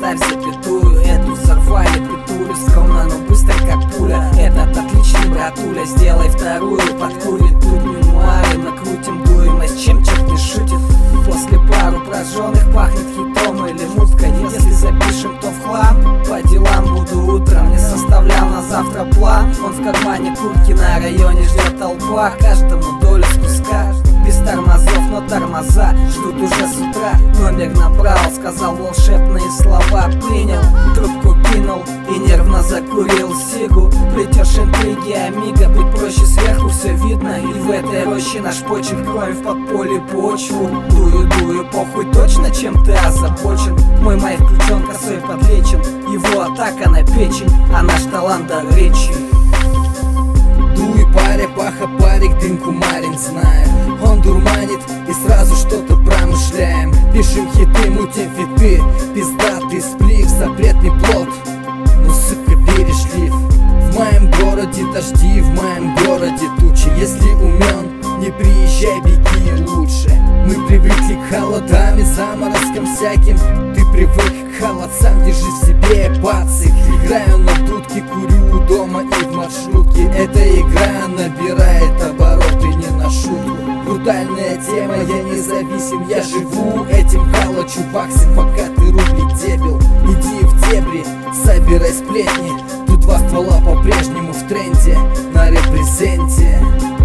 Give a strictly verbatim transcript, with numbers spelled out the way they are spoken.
поставь запятую. Эту взорвали петулю, скромно, но быстро как пуля. Этот отличный братуля, сделай вторую. Подкурит тут мемуары, накрутим дуемость, чем черт не шутит. После пару прожженных пахнет хитом или муткой. Если запишем, то в хлам. По делам буду утром, не составлял на завтра план. Он в кармане куртки, на районе ждет толпа. Каждому долю с куска, без тормозов, но тормоза ждут уже с утра. Номер набрал, сказал волшебные слова. Принял, трубку кинул и нервно закурил сигу. Плетешь интриги, амиго, быть проще, сверху все видно. И в этой роще наш почерк кроем в подполье почву. Дую, дую, похуй точно, чем ты озабочен. Мой май включен, косой подлечен. Его атака на печень, а наш талант до речи. Дуй, паря, паха, парик, дымку марин, знаю. Он дурманит и сразу что-то промышляем. Пишем хиты, мутим фиты, пиздатый сплив, запретный плод, ну сука перешлив. В моем городе дожди, в моем городе тучи. Если умен, не приезжай, беги лучше. Мы привыкли к холодам и заморозкам всяким. Ты привык к холодцам, держи в себе пацик. Играю на дудке, курю дома и в маршрутке. Эта игра набирает обороты не на шутку. Брутальная тема, я независим, я живу этим. Калачу баксы, пока ты рубли дебил. Иди в дебри, собирай сплетни. Тут два ствола по-прежнему в тренде, на репрезенте.